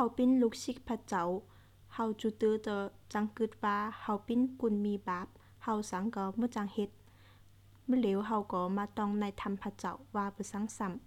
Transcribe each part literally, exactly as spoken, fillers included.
าเป็นลูกศิษย์พระเจ้าเฮาจุตือจะจังกึดว่าเฮาเป็นกุนมีบาปเฮาสังก็บ่จังเฮ็ดมื้อเหลวเฮาก็มาต้องในธรรมพระเจ้าว่าบ่สังซ้ำ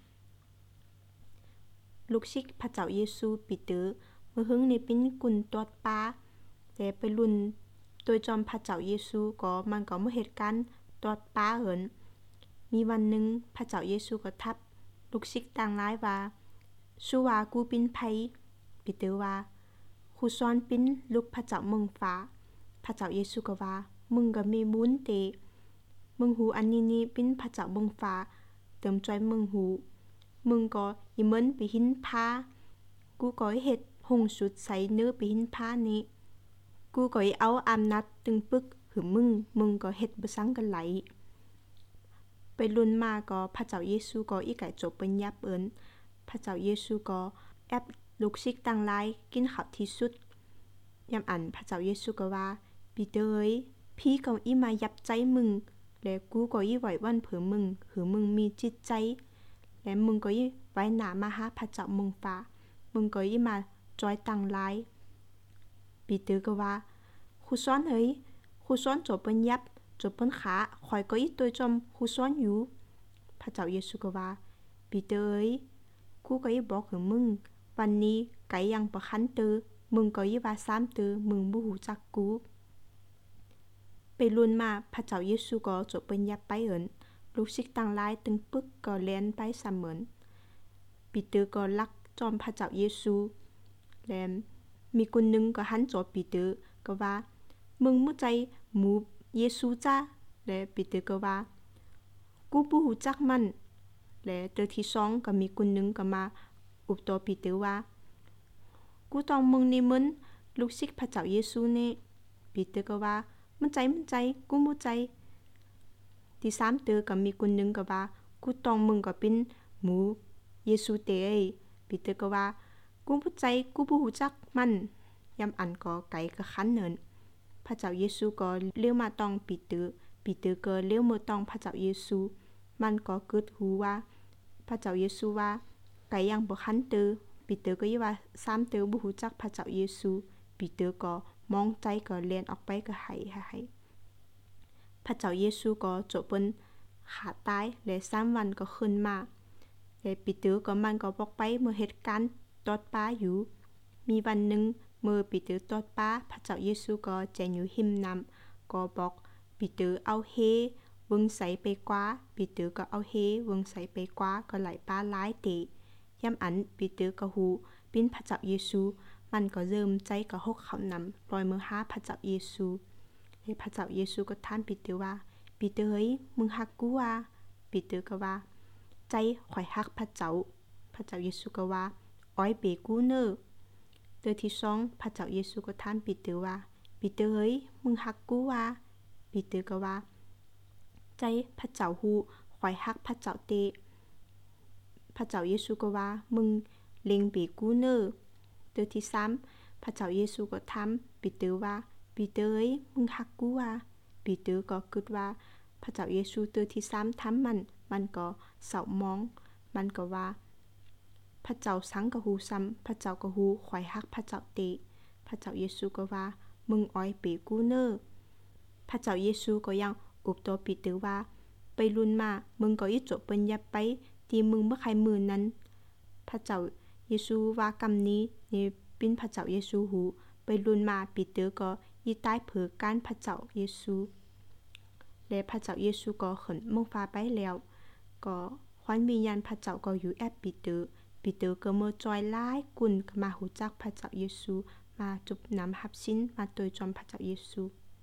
ลูกศิษย์พระเจ้าเยซูปีเตอร์มื้อหึงนี่เป็นกุนตอดปาแต่ไปรุ่นโดยจอมพระเจ้าเยซูก็มันก็บ่เฮ็ดการตอดปาเหินมีวันหนึ่งพระเจ้าเยซูก็ทับลูกศิษย์ต่างหลายว่าชูว่ากูเป็นไผปีเตอร์ว่ากูสอนเป็นลูกพระเจ้าเมืองฟ้าพระเจ้าเยซูก็ว่ามึงก็มีบุญเตมึงหูอันนี้นี่เป็นพระเจ้าเมืองฟ้าเติมจอยมึงหูมึงก็อีเหมือนไปหินพากูก็เฮ็ดหงสุดใส่เนื้อไปหินพานี้กูก็เอาอำนาจตึงปึกหือมึงมึงก็เฮ็ดบ่ซังกันไหลไปรุ่นมาก็พระเจ้าเยซูก็อีไก่จบเป็นยับเอิ้นพระเจ้าเยซูก็แอบลูกศิษย์ต่างหลายกินข้าวที่สุดยามอันพระเจ้าเยซูก็ว่าปีเตอร์เอ้ยพี่ก็อีมายับใจมึงและกูก็อีไหววันเผือมึงหือมึงมีจิตใจและมึงก็อีไว้หน้ามาหาพระเจ้าเมืองฟ้ามึงก็อีมาจอยต่างหลายปีเตอร์ก็ว่าครูสอนเอ้ยครูสอนจบเป็นยับจบเป็นขาข่อยก็อีตัวจอมครูสอนอยู่พระเจ้าเยซูก็ว่าปีเตอร์เอ้ยกูก็อีบอกหือมึงวันนี้ไก่ยังบ่คันเตอมึงก็อีว่าสามเตอมึงบ่ฮู้จักกูไปรุ่นมาพระเจ้าเยซูก็จบเป็นยับไปเอิ้นลูกศิษย์ต่างหลายตึงปึกก็แล่นไปเสมอปีเตอร์ก็ลักจอมพระเจ้าเยซูและมีคนนึงก็หันจอปีเตอร์ก็ว่ามึงบ่ใจหมู่เยซูจ้าและปีเตอร์ก็ว่ากูบ่ฮู้จักมันและเตอที่สองก็มีคนนึงก็มาอุปตอปีเตอร์ว่ากูต้องมึงนี่มึนลูกศิษย์พระเจ้าเยซูนี่ปีเตอร์ก็ว่ามันใจมันใจกูบ่ใจที่สามเตอก็มีคนนึงก็ว่ากูต้องมึงก็เป็นหมู่เยซูเตเอ้ยปีเตอร์ก็ว่ากูบ่ใจกูบ่ฮู้จักมันยามอันก็ไกลก็คันเนินพระเจ้าเยซูก็เลี้ยวมาต้องปีเตอร์ปีเตอร์ก็เลี้ยวมาต้องพระเจ้าเยซูมันก็เกิดหูว่าพระเจ้าเยซูว่าไกลยังบ่คันเตอปีเตอร์ก็ยิว่าสามเตอบ่ฮู้จักพระเจ้าเยซูปีเตอร์ก็มองใจก็แล่นออกไปก็ไหให้พระเจ้าเยซูก็จบเปิ้นขาตายและสามวันก็ขึ้นมาและปีเตอร์ก็มันก็บอกไปเมื่อเหตุการณ์ตอดปลาอยู่มีวันนึงเมื่อปีเตอร์ตอดปลาพระเจ้าเยซูก็แจงอยู่หิมน้ำก็บอกปีเตอร์เอาเฮวงใส่ไปกว่าปีเตอร์ก็เอาเฮวงใส่ไปกว่าก็ไหลปลาหลายเตยามอันปีเตอร์ก็ฮู้เป็นพระเจ้าเยซูมันก็เริ่มใจก็หกเข้านำปล่อยมือหาพระเจ้าเยซูและพระเจ้าเยซูก็ถามปีเตอร์ว่าปีเตอร์เฮ้ยมึงฮักกูว่าปีเตอร์ก็ว่าใจข่อยฮักพระเจ้าพระเจ้าเยซูก็ว่าอ้อยเปกูเนอเตอที่สองพระเจ้าเยซูก็ถามปีเตอร์ว่าปีเตอร์เฮ้ยมึงฮักกูว่าปีเตอร์ก็ว่าใจพระเจ้าฮู้ข่อยฮักพระเจ้าเตพระเจ้าเยซูก็ว่ามึงเล็งเปกูเนอเตอที่สามพระเจ้าเยซูก็ถามปีเตอร์ว่าปีเตอร์เอ้ยมึงฮักกูว่าปีเตอร์ก็คิดว่าพระเจ้าเยซูเตอที่สามถามมันมันก็เศร้ามองมันก็ว่าพระเจ้าสังก็ฮู้ซ้ำพระเจ้าก็ฮู้ข่อยฮักพระเจ้าเตพระเจ้าเยซูก็ว่ามึงอ้อยเปกูเนอพระเจ้าเยซูก็ยังอุปโตปีเตอร์ว่าไปรุ่นมามึงก็อีจบเปิ้นยับไปที่มึงบ่ใครมือนั้นพระเจ้าเยซูว่ากำนี้นี่เป็นพระเจ้าเยซูฮู้ไปรุ่นมาปีเตอร์ก็อีตายเผอการพระเจ้าเยซูและพระเจ้าเยซูก็ขึ้นเมืองฟ้าไปแล้วก็ควันวิญญาณพระเจ้าก็อยู่แอบปีเตอร์ปีเตอร์ก็เมื่อจอยหลายกุนมาฮู้จักพระเจ้าเยซูมาจุบนำรับสินมาโดยจอมพระเจ้าเยซู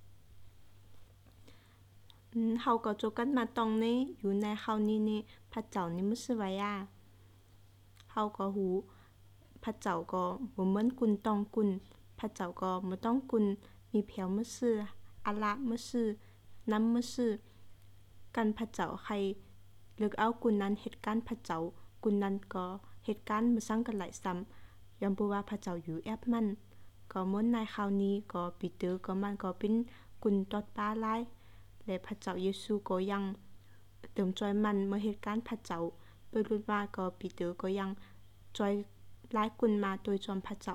อืมเฮาก็จบกันมาตรงนี้อยู่ในเฮานี้นี่พระเจ้านี่มื้อซื่อว่าย่าเฮาก็ฮู้พระเจ้าก็บ่เหมือนกุนต้องกุนพระเจ้าก็บ่ต้องกุนมีแผวมื้อซื่ออะละมื้อซื่อนำมื้อซื่อกันพระเจ้าใครเลือกเอากุนนั้นเหตุการณ์พระเจ้ากุนนั้นก็เหตุการณ์บ่ซังกันหลายซ้ำยอมบ่ว่าพระเจ้าอยู่แอบมันก็เหมือนในคราวนี้ก็ปีเตอร์ก็มันก็เป็นกุนตอดปลาหลายและพระเจ้าเยซูก็ยังเติมจอยมันเมื่อเหตุการณ์พระเจ้าไปรุ่นมาก็ปีเตอร์ก็ยังจอยหลายกุนมาโดยจอมพระเจ้า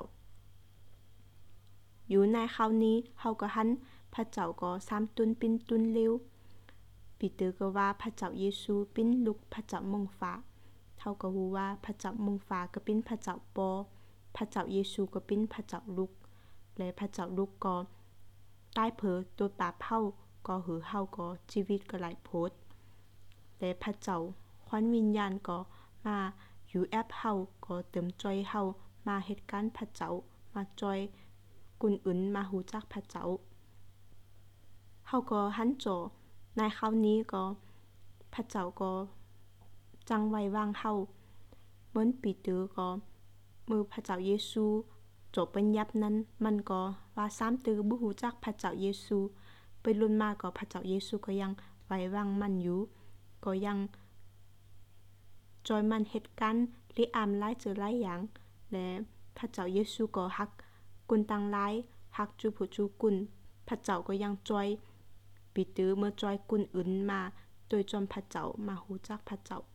อยู่ในคราวนี้เฮาก็หันพระเจ้าก็สามตุนปินตุนเร็วปีเตอร์ก็ว่าพระเจ้าเยซูเป็นลูกพระเจ้ามงฟ้าเฮาก็รู้ว่าพระเจ้ามงฟ้าก็เป็นพระเจ้าปอพระเจ้าเยซูก็เป็นพระเจ้าลูกและพระเจ้าลูกก็ตายเผอตัวบาปเฮาก็หือเฮาก็ชีวิตก็หลายโพดและพระเจ้าควันวิญญาณก็มาอยู่แอบเฮาก็เติมจอยเฮามาเหตุการณ์พระเจ้ามาจอยกุนอื่นมาหูจักพระเจ้าเฮาก็หันจอในคราวนี้ก็พระเจ้าก็จังไว้วางเฮาเหมือนปีเตอร์ก็มือพระเจ้าเยซูจบปัญญับนั้นมันก็ว่าสามตือบ่ฮู้จักพระเจ้าเยซูไปรุ่นมาก็พระเจ้าเยซูก็ยังไว้วางมันอยู่ก็ยังจอยมันเหตุการณ์ลิอามหลายเจอหลายอย่างและพระเจ้าเยซูก็ฮักกุนตังหลายฮักจูผู้จูกุนพระเจ้าก็ยังจอยปีเตอร์เมื่อจอยกุนอื่นมาโดยจอมพระเจ้ามาฮู้จักพระเจ้า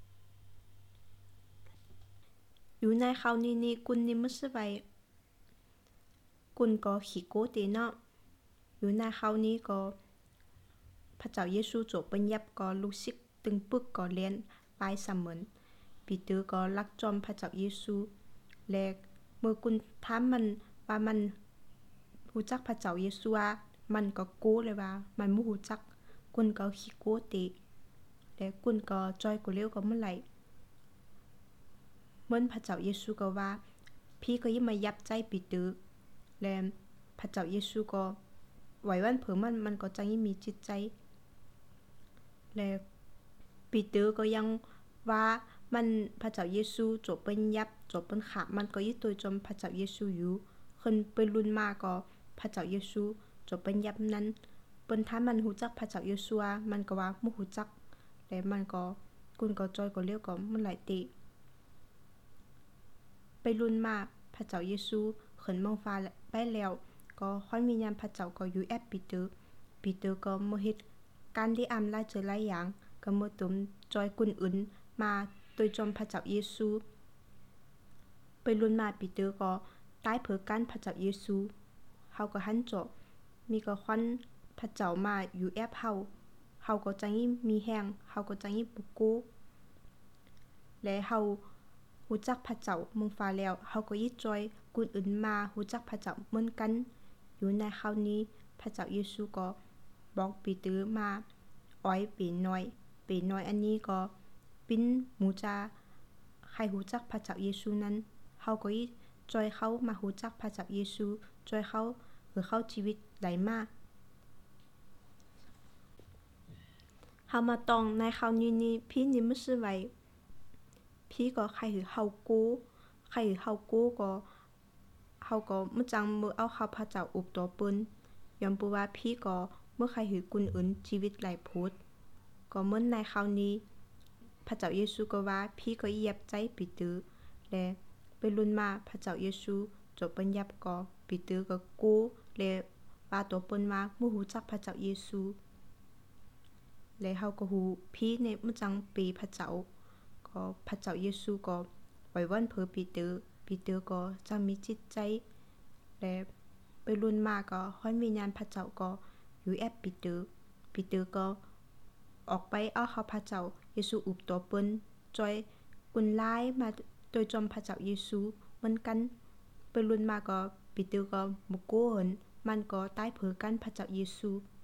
อยู่ในคราวนี้นี่กุนนี่มึสิไว้กุนก็ขี้โกเตเนาะอยู่ในคราวนี้ก็พระเจ้าเยซูจบปัญญับก็รู้สึกตึงปึกก็เรียนปลายเสมือนปีเตอร์ก็รักจอมพระเจ้าเยซูและเมื่อกุนถามมันว่ามันรู้จักพระเจ้าเยซูว่ามันก็โกเลยว่ามันบ่รู้จักกุนก็ขี้โกเตและกุนก็จอยก็เร็วก็เมื่อไหร่เหมือนพระเจ้าเยซูก็ว่าพี่ก็ยิ่งมายับใจปีเตอร์และพระเจ้าเยซูก็ไหววันเผื่อมันมันก็จะยิ่งมีจิตใจและปีเตอร์ก็ยังว่ามันพระเจ้าเยซูจบเป็นยับจบเป็นขามันก็ยิ่งตัวจมพระเจ้าเยซูอยู่คนไปรุ่นมาก็พระเจ้าเยซูจบเป็นยับนั้นเปิ้นถ้ามันรู้จักพระเจ้าเยซูมันก็ว่าบ่รู้จักแต่มันก็กุนก็จอยก็เรียกก็มันหลายติไปรุ่นมาพระเจ้าเยซูขึ้นมองฟ้าไปแล้วก็ค่อยมีญาณพระเจ้าก็อยู่แอบปีเตอร์ปีเตอร์ก็บ่เฮ็ดการที่อำหลายเจอหลายอย่างก็บ่ตุมจอยกุนอื่นมาโดยจอมพระเจ้าเยซูไปรุ่นมาปีเตอร์ก็ตายเพื่อกันพระเจ้าเยซูเฮาก็หันจอมีก็ควันพระเจ้ามาอยู่แอบเฮาเฮาก็จังมีแฮงเฮาก็จังบ่โกและเฮารู้จักพระเจ้ามงฟ้าแล้วเฮาก็ยิจอยกุนอื่นมารู้จักพระเจ้าเหมือนกันอยู่ในคราวนี้พระเจ้าเยซูก็บอกปีเตอร์มาอ้อยปีน้อยปีน้อยอันนี้ก็เป็นหมู่จาใครรู้จักพระเจ้าเยซูนั้นเฮาก็ยิจอยเขามารู้จักพระเจ้าเยซูจอยเขาหรือเขาชีวิตไหลมาเฮามาตองในคราวนี้นี่พี่นี่มึสิไว้พี่ก็ใครหือเฮาโกใครหือเฮาโกก็เฮาก็มื้อจังมื้อเอาข้าพระเจ้าอุบตัวเปิ้นยอมปูว่าพี่ก็เมื่อใครหือกุนอื่นชีวิตหลายโพดก็เหมือนในคราวนี้พระเจ้าเยซูก็ว่าพี่ก็เหยียบใจปีเตอร์และไปรุ่นมาพระเจ้าเยซูจบปัญญับก็ปีเตอร์ก็โกและว่าตัวเปิ้นว่าบ่รู้จักพระเจ้าเยซูและเฮาก็ฮู้พี่ในมื้อจังปีพระเจ้าก็พระเจ้าเยซูก็ไว้วันเพื่อปีเตอร์ปีเตอร์ก็จังมีจิตใจและไปรุ่นมาก็ค่อยมีญาณพระเจ้าก็อยู่แอบปีเตอร์ปีเตอร์ก็ออกไปเอาข้าพระเจ้าเยซูอุบตัวเปิ้นจอยกุนหลายมาโดยจอมพระเจ้าเยซูเหมือนกันไปรุ่นมาก็ปีเตอร์ก็บ่โกหนมันก็ตายเพื่อกันพระเจ้าเยซู